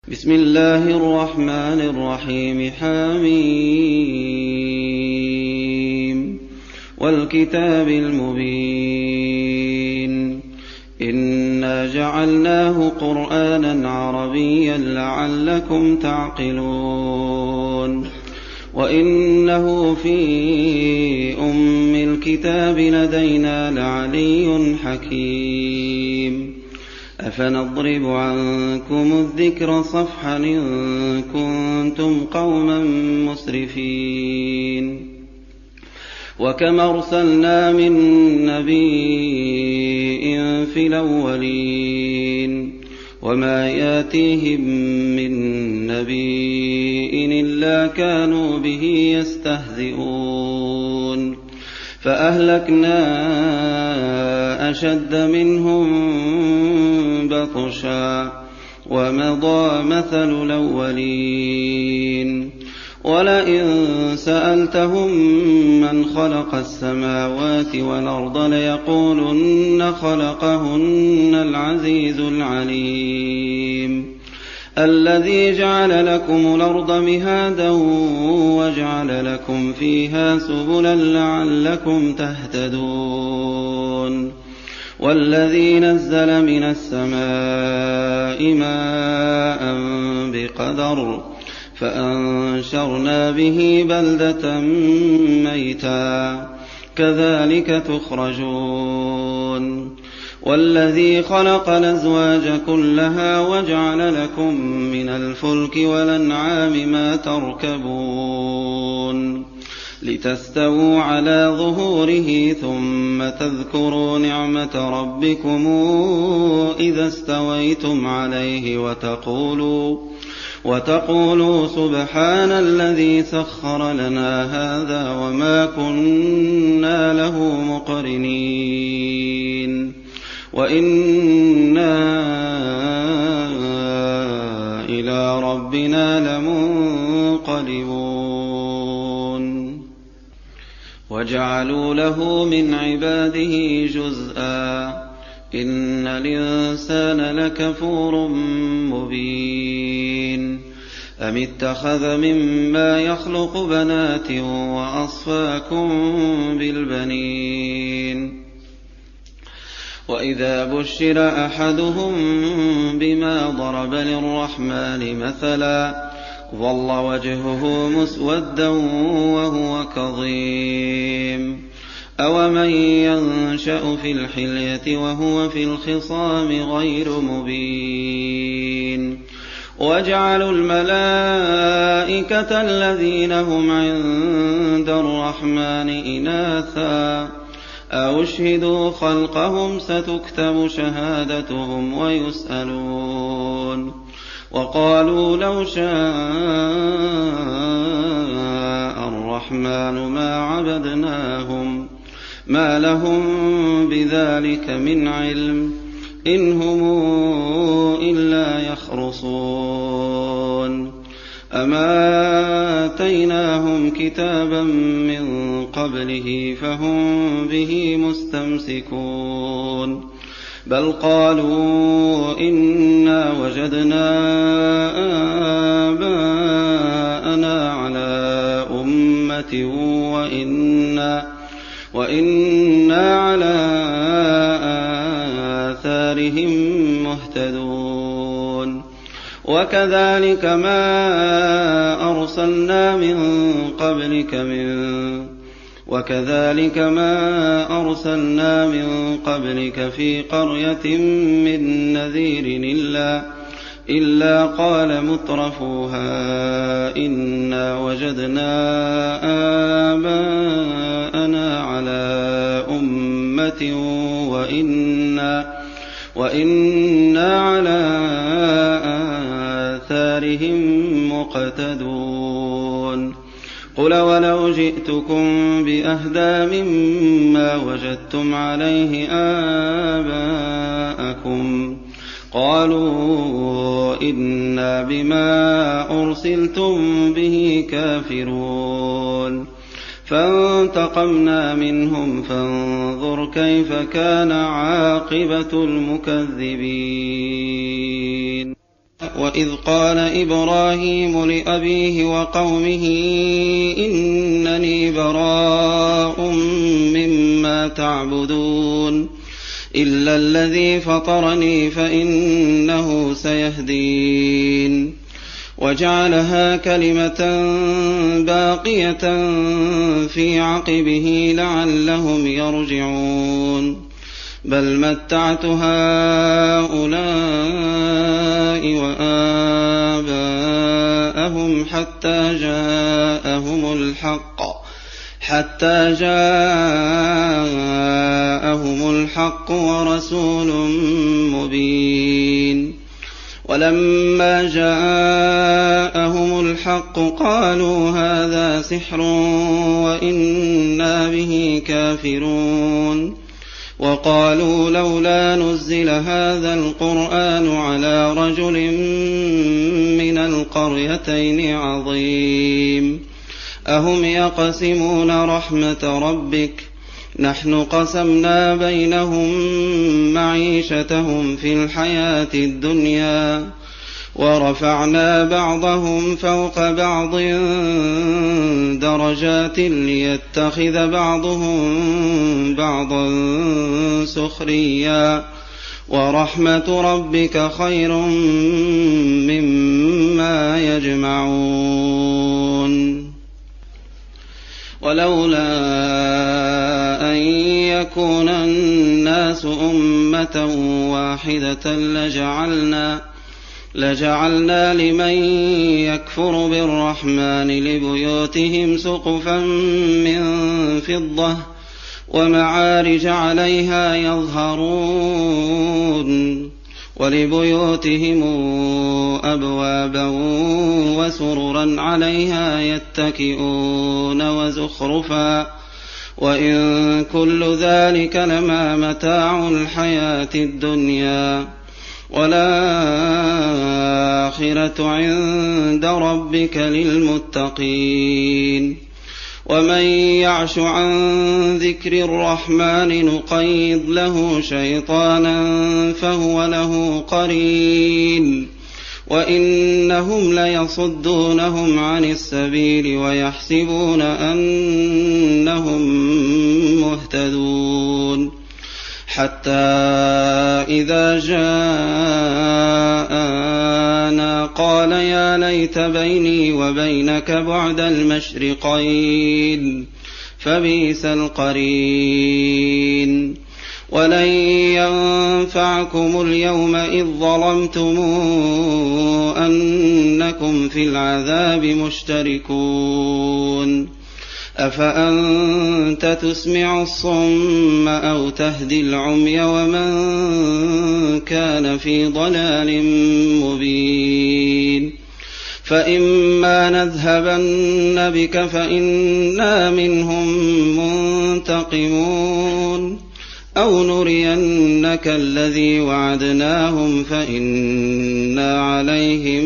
بسم الله الرحمن الرحيم. حميم والكتاب المبين. إنا جعلناه قرآنا عربيا لعلكم تعقلون. وإنه في أم الكتاب لدينا لعلي حكيم. أفنضرب عنكم الذكر صفحا إن كنتم قوما مسرفين. وكم أرسلنا من نبي في الأولين وما ياتيهم من نبي إلا كانوا به يستهزئون. فأهلكنا أشد منهم بطشا ومضى مثل الأولين. ولئن سألتهم من خلق السماوات والأرض ليقولن خلقهن العزيز العليم الذي جعل لكم الأرض مهادا وجعل لكم فيها سبلا لعلكم تهتدون. والذي نزل من السماء ماء بقدر فأنشرنا به بلدة ميتا كذلك تخرجون. والذي خلق الأزواج كلها وجعل لكم من الفلك والأنعام ما تركبون لتستووا على ظهوره ثم تذكروا نعمة ربكم إذا استويتم عليه وتقولوا سبحان الذي سخر لنا هذا وما كنا له مقرنين وإنا إلى ربنا لمنقلبون. وجعلوا له من عباده جزءا إن الإنسان لكفور مبين. أم اتخذ مما يخلق بنات وأصفاكم بالبنين. وإذا بشر أحدهم بما ضرب للرحمن مثلا ظل وجهه مسودا وهو كظيم. أومن ينشأ في الحلية وهو في الخصام غير مبين. وجعلوا الملائكة الذين هم عند الرحمن إناثا أشهدوا خلقهم ستكتب شهادتهم ويسألون. وقالوا لو شاء الرحمن ما عبدناهم ما لهم بذلك من علم إن هم إلا يخرصون. أما آتيناهم كتابا من قبله فهم به مستمسكون. بل قالوا إنا وجدنا آباءنا على أمة وإنا على آثارهم مهتدون. وكذلك ما أرسلنا من قبلك في قرية من نذير إلا قال مترفوها إنا وجدنا آباءنا على أمة وإنا على آثارهم مقتدون. قل ولو جئتكم بأهدى مما وجدتم عليه آباءكم قالوا إنا بما أرسلتم به كافرون. فانتقمنا منهم فانظر كيف كان عاقبة المكذبين. وإذ قال إبراهيم لأبيه وقومه إنني براء مما تعبدون إلا الذي فطرني فإنه سيهدين وجعلها كلمة باقية في عقبه لعلهم يرجعون بل متعت هؤلاء وآباءهم حتى جاءهم الحق ورسول مبين ولما جاءهم الحق قالوا هذا سحر وإنا به كافرون وقالوا لولا نزل هذا القرآن على رجل من القريتين عظيم أهم يقسمون رحمة ربك نحن قسمنا بينهم معيشتهم في الحياة الدنيا ورفعنا بعضهم فوق بعض درجات ليتخذ بعضهم بعضا سخريا ورحمة ربك خير مما يجمعون ولولا أن يكون الناس أمة واحدة لجعلنا لمن يكفر بالرحمن لبيوتهم سقفا من فضة ومعارج عليها يظهرون ولبيوتهم أبوابا وسررا عليها يتكئون وزخرفا وإن كل ذلك لما متاع الحياة الدنيا والآخرة عند ربك للمتقين ومن يعش عن ذكر الرحمن نقيض له شيطانا فهو له قرين وإنهم ليصدونهم عن السبيل ويحسبون أنهم مهتدون حتى إذا جاءنا قال يا ليت بيني وبينك بعد المشرقين فبئس القرين ولن ينفعكم اليوم إذ ظلمتم أنكم في العذاب مشتركون أفأنت تسمع الصم أو تهدي العمي ومن كان في ضلال مبين فإما نذهبن بك فإنا منهم منتقمون أو نرينك الذي وعدناهم فإنا عليهم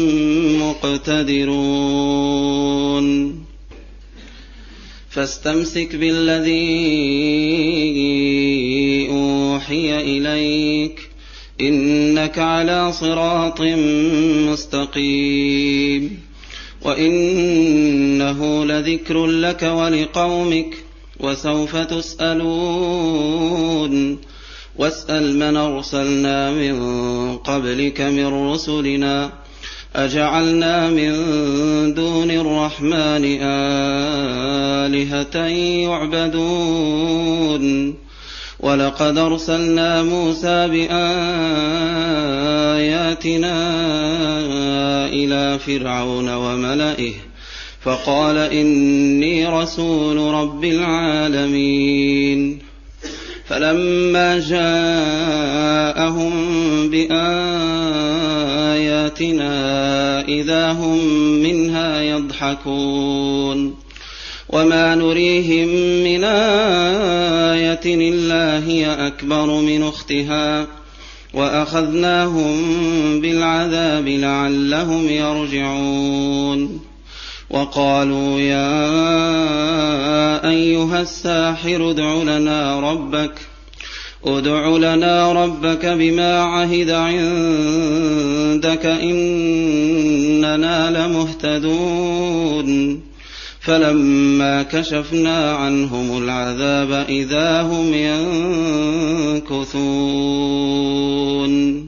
مقتدرون فاستمسك بالذي أوحي إليك إنك على صراط مستقيم وإنه لذكر لك ولقومك وسوف تسألون واسأل من أرسلنا من قبلك من رسلنا أجعلنا من دون الرحمن آلهة يعبدون ولقد أرسلنا موسى بآياتنا إلى فرعون وملئه فقال إني رسول رب العالمين فلما جاءهم بآياتنا إذا هم منها يضحكون وما نريهم من آية إلا هي أكبر من أختها وأخذناهم بالعذاب لعلهم يرجعون وقالوا يا أيها الساحر ادع لنا ربك ادْعُ لَنَا رَبَّكَ بِمَا عَهِدَ عِندَكَ إِنَّنَا لَمُهْتَدُونَ فَلَمَّا كَشَفْنَا عَنْهُمُ الْعَذَابَ إِذَا هُمْ يَنكُثُونَ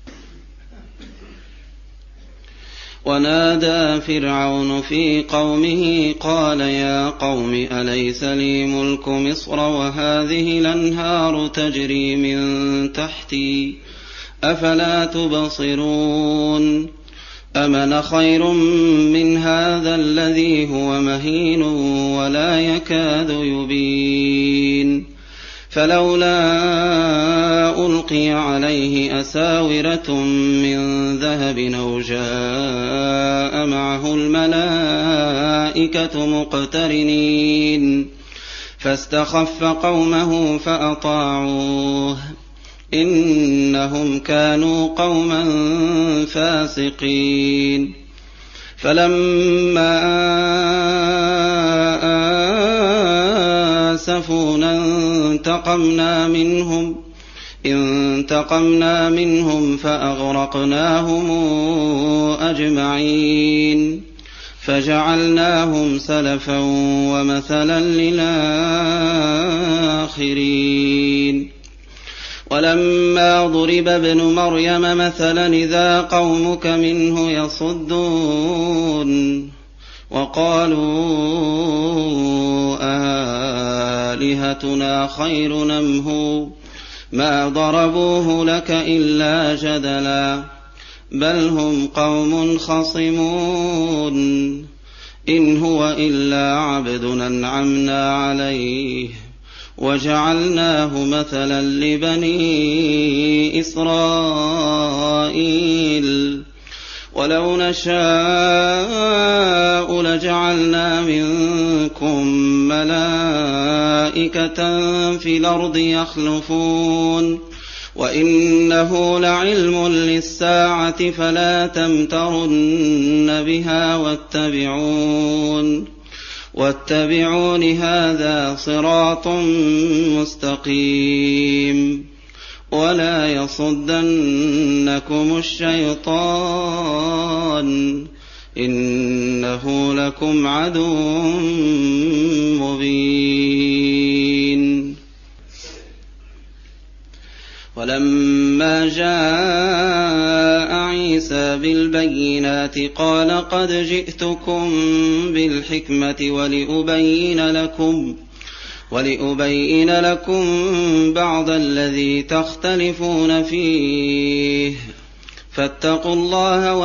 ونادى فرعون في قومه قال يا قوم أليس لي ملك مصر وهذه الأنهار تجري من تحتي أفلا تبصرون أمن خير من هذا الذي هو مهين ولا يكاد يبين فلولا ألقي عليه أساورة من ذهب أو جاء معه الملائكة مقترنين فاستخف قومه فأطاعوه إنهم كانوا قوما فاسقين فلما آسفونا انتقمنا منهم فأغرقناهم أجمعين فجعلناهم سلفا ومثلا للآخرين ولما ضرب ابن مريم مثلا إذا قومك منه يصدون وقالوا آلهتنا خير نمه ما ضربوه لك إلا جدلا بل هم قوم خصمون إن هو إلا عبد أنعمنا عليه وجعلناه مثلا لبني إسرائيل ولو نشاء لجعلنا منكم ملائكة في الأرض يخلفون وإنه لعلم للساعة فلا تمترن بها واتبعون هذا صراط مستقيم ولا يصدنكم الشيطان إنه لكم عدو مبين ولما جاء عيسى بالبينات قال قد جئتكم بالحكمة ولأبين لكم بعض الذي تختلفون فيه فاتقوا الله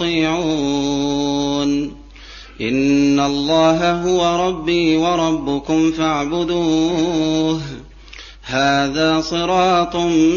وأطيعون إن الله هو ربي وربكم فاعبدوه هذا صراط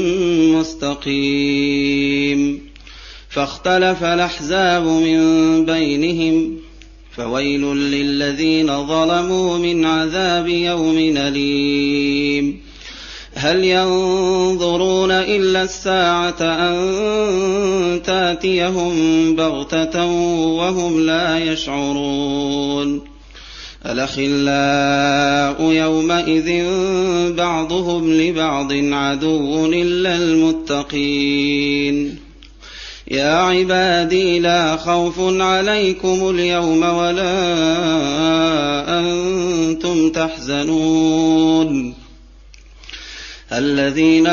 مستقيم فاختلف الأحزاب من بينهم فويل للذين ظلموا من عذاب يوم أليم هل ينظرون إلا الساعة أن تأتيهم بغتة وهم لا يشعرون الأخلاء يومئذ بعضهم لبعض عدو إلا المتقين يا عبادي لا خوف عليكم اليوم ولا أنتم تحزنون الذين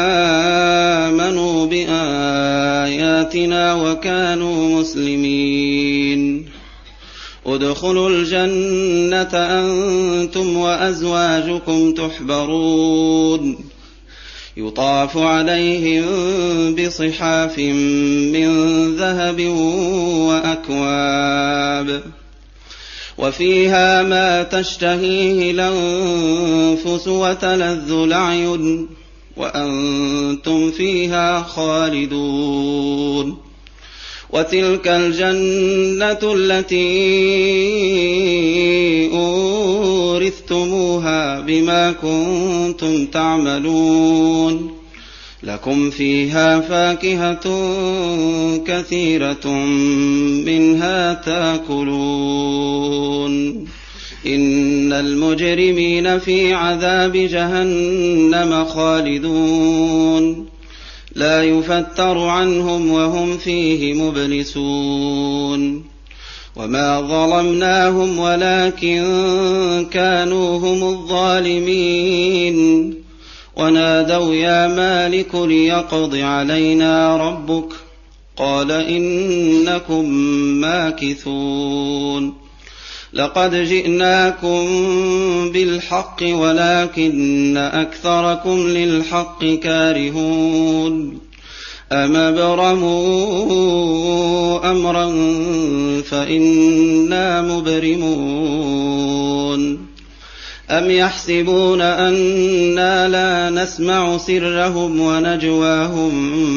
آمنوا بآياتنا وكانوا مسلمين ادخلوا الجنة أنتم وأزواجكم تحبرون يطاف عليهم بصحاف من ذهب وأكواب وفيها ما تشتهيه الأنفس وتلذ الأعين وأنتم فيها خالدون وتلك الجنة التي أورثتموها بما كنتم تعملون لكم فيها فاكهة كثيرة منها تأكلون إن المجرمين في عذاب جهنم خالدون لا يفتر عنهم وهم فيه مبلسون وما ظلمناهم ولكن كانوا هم الظالمين ونادوا يا مالك ليقض علينا ربك قال إنكم ماكثون لقد جئناكم بالحق ولكن أكثركم للحق كارهون أم أبرموا أمرا فإنا مبرمون أم يحسبون أنا لا نسمع سرهم ونجواهم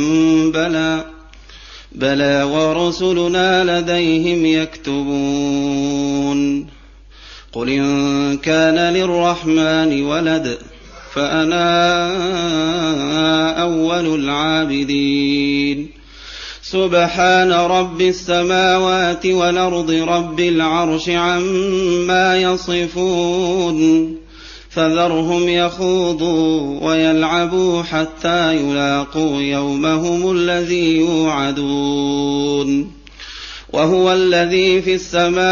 بلى ورسلنا لديهم يكتبون قل إن كان للرحمن ولد فأنا أول العابدين سبحان رب السماوات والأرض رب العرش عما يصفون فذرهم يخوضوا ويلعبوا حتى يلاقوا يومهم الذي يوعدون وهو الذي في السماء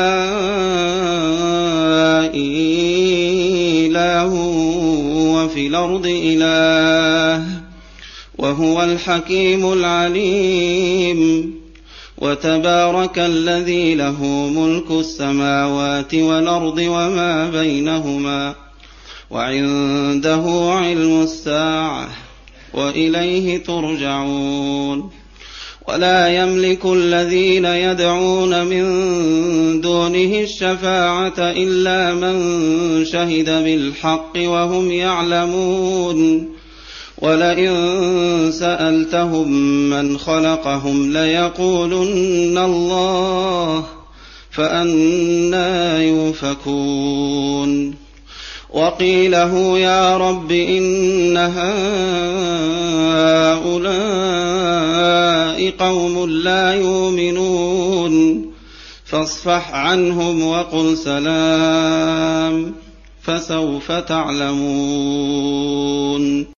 إله وفي الأرض إله وهو الحكيم العليم وتبارك الذي له ملك السماوات والأرض وما بينهما وعنده علم الساعة وإليه ترجعون ولا يملك الذين يدعون من دونه الشفاعة إلا من شهد بالحق وهم يعلمون ولئن سألتهم من خلقهم ليقولن الله فأنى يؤفكون وقيله يا رب إن هؤلاء قوم لا يؤمنون فاصفح عنهم وقل سلام فسوف تعلمون